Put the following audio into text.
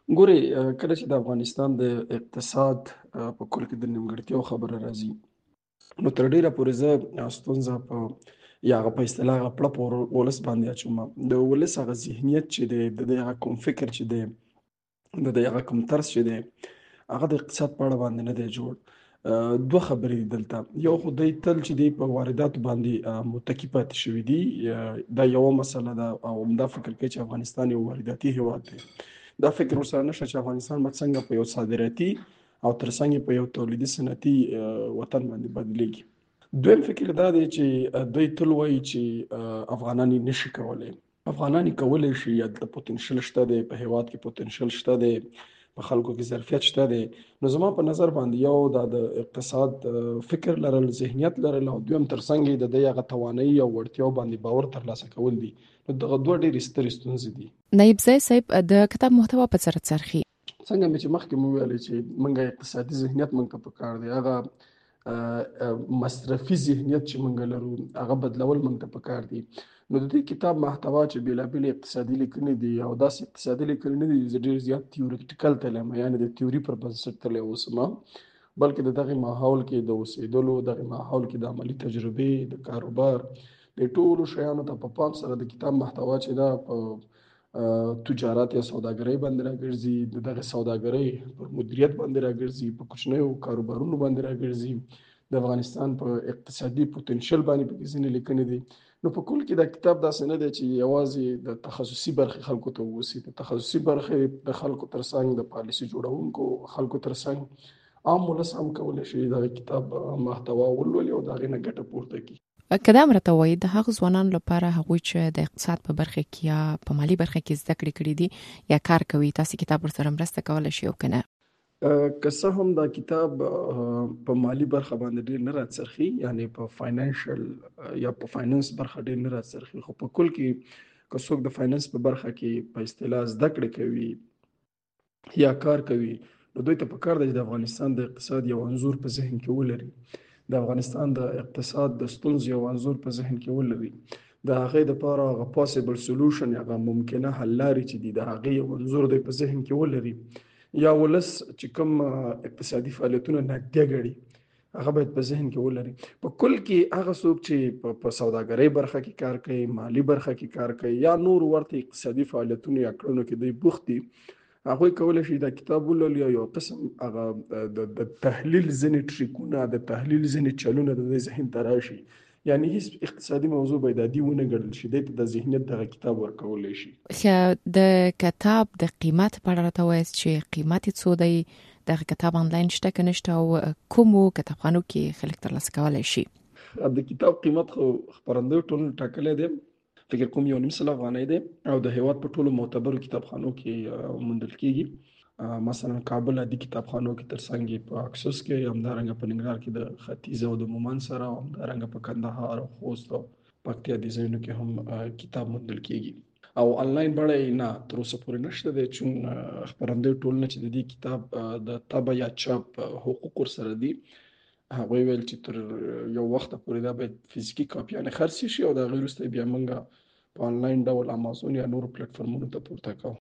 ګورې کله چې د افغانستان د اقتصاد په کل کې د نیمګړتیاو خبره راځي، نو تر ډېره پورې زه ستونزه په یا هغه په اصطلاح هغه پړه په ولس باندې اچوم. د ولس هغه ذهنیت چې دی، د دې هغه کوم فکر چې دی، د دې هغه کوم طرز چې دی، هغه د اقتصاد په اړه باندې نه دی جوړ. دوه خبرې دي دلته. یو خو دی تل چې دی په وارداتو باندې متکي پاتې شوي دي. دا یوه مسله ده او همدا فکر کوي چې افغانستان یو وارداتي هېواد دی. دا فکر ورسره نشته چې افغانستان به څنګه په یو صادراتي او ترڅنګ یې په یو تولیدي صنعتي وطن باندې بدلېږي. دویم فکر دا دی چې دوی تل وایي چې افغانان یې نشي کولی. افغانان یې کولی شي، یا دلته پوتنشل شته دی، په هېواد کې پوتنشل شته دی، په خلکو کې ظرفیت شته دی. نو زما په نظر باندې یو دا د اقتصاد فکر لرل، ذهنیت لرل، او دویم ترڅنګ یې د دې هغه توانایي او وړتیاو باندې باور ترلاسه کول دي. نو دغه دوه ډېرې سترې ستونزې دي. نایب ځای صاحب، د کتاب محتوا په څه راڅرخي؟ څنګه مې چې مخکې مو ویلې چې موږ اقتصادي ذهنیت موږ ته پکار دی. هغه مصرفي ذهنیت چې موږ لرو هغه بدلول موږ ته پکار دي. نو د دې کتاب محتوا چې بېلابېل اقتصادي لیکنې دي، او داسې اقتصادي لیکنې نه دي زه ډېر زیات تیوریټیکل تلم، یعنې د تیوري پر بنسټ تللی اوسم، بلکې د دغه ماحول کې د اوسېدلو، دغه ماحول کې د عملي تجربې، د کاروبار، د ټولو شیانو ته په پام سره د کتاب محتوا چې دا په تجارت یا سوداګرۍ باندې راګرځي، د دغه سوداګرۍ پر مدیریت باندې راګرځي، په کوچنیو کاروبارونو باندې راګرځي، د افغانستان په اقتصادي پوتنشل باندې پکې ځینې لیکنې دي. نو په کل کې دا کتاب داسې نه دی چې یوازې د تخصصي برخې خلکو ته ووسی. د تخصصي برخې د خلکو ترڅنګ، د پالیسي جوړونکو خلکو ترڅنګ، عام ولس هم کولی شي دا کتاب محتوا ولولي او د هغې نه ګټه پورته کړي. که دا مرته وایي د هغو ځوانانو لپاره، هغوی چې د اقتصاد په برخه کې یا په مالی برخه کې زده کړې کړې دي یا کار کوي، تاسو کتاب ورسره مرسته کولی شي او که نه؟ که څه هم دا کتاب په مالی برخه باندې ډېر نه راڅرخي، یعنی په فاینانشل یا په فاینانس برخه ډېر نه راڅرخي، خو په کل کې که څوک د فاینانس په برخه کې په اصطلاح زده کړې کوي یا کار کوي، نو دوی ته پکار دی چې د افغانستان د اقتصاد یو انځور په ذهن کې ولري. د افغانستان د اقتصاد د ستونزو یو انځور په ذهن کې ولري. د هغې دپاره هغه پاسبل سولوشن، هغه ممکنه حل لارې چې دي، د هغې یو انځور دوی په ذهن کې ولري. یا ولس چې کوم اقتصادي فعالیتونه نږدې ګڼي هغه باید په ذهن کې ولري. په کل کې هغه څوک چې په سوداګرۍ برخه کې کار کوي، مالی برخه کې کار کوي، یا نور ورته اقتصادي فعالیتونو یا کړنو کې دوی بوخت دي، هغوی کولی شي دا کتاب ولولي او یو قسم هغه د تحلیل ځینې ټریکونه، د تحلیل ځینې چلونه د دوی ذهن ته راشي. یعنی هیڅ اقتصادي موضوع باید عادي ونه ګڼل شي، دې ته د ذهنیت دغه کتاب ورکولی شي. د کتاب د قیمت په اړه راته ووایاست چې قیمت یې څو دی؟ دغه کتاب آنلاین شته که نشته، او کومو کتابخانو کې خلک ترلاسه کولی شي؟ د کتاب قیمت خو خپرندوی ټولنې ټاکلی دی، فکر کوم 1.5 افغانۍ دی، او د هېواد په ټولو معتبرو کتابخانو کې موندل کېږي. مثلا کابل عادي کتابخانو کې، ترڅنګ یې په اکسوس کې، همدارنګه په ننګرهار کې د ختیځ او د مومند سره، او همدارنګه په کندهار او خوست او پکتیا دې ځایونو کې هم کتاب موندل کېږي. او آنلاین بڼه یې نه تر اوسه پورې نشته دی، چون خپرندوی ټولنه چې د دې کتاب د طبع یا چاپ حقوق ورسره دي، هغوی ویل چې تر یو وخته پورې دا باید فزیکي کاپیانې خرڅ شي، او د هغې وروسته بیا موږ په آنلاین ډول امازون یا نورو پلیټفارمونو ته پورته کوو.